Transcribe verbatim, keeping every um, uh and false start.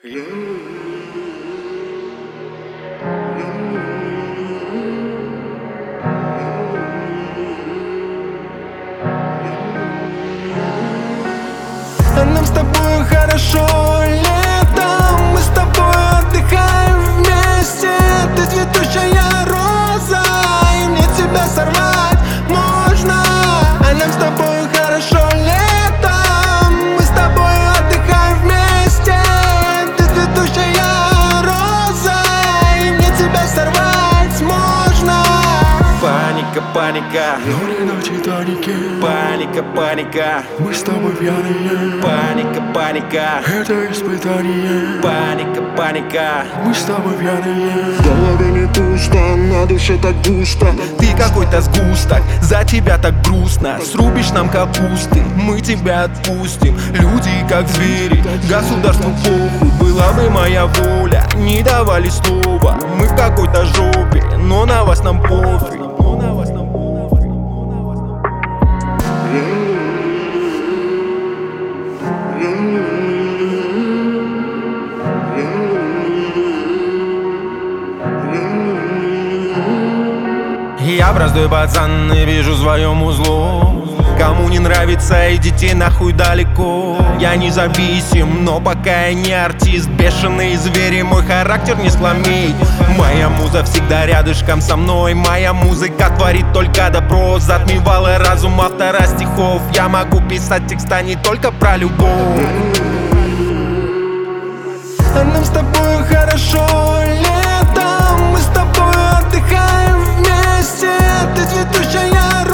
А нам с тобой хорошо летом, мы с тобой отдыхаем вместе. Ты цветущая роза, и мне тебя сорвать можно. А нам с тобой хорошо летом, мы с тобой отдыхаем вместе. Ты цветущая роза, и мне тебя сорвать можно. Паника, паника, Море на Титанике, паника, паника, мы с тобой пьяные. паника, паника, Это испытание, паника, паника. мы с тобой пьяные. В голове не пусто, на душе так густо. Ты какой-то сгусток, за тебя так грустно. Срубишь нам капусты, мы тебя отпустим. Люди как звери, государству похуй. Была бы моя воля, не давали слова. Мы в какой-то жопе, но на вас нам пофиг. Но на вас нам пофиг. Я простой пацан и вижу в своем узлу. Кому не нравится, идите нахуй далеко. Я независим, но пока я не артист. Бешеные звери, мой характер не сломить. Моя муза всегда рядышком со мной. Моя музыка творит только добро. Затмевала разум автора стихов. Я могу писать текста не только про любовь. А нам с тобой хорошо летом, мы с тобой отдыхаем вместе. Ты цветущая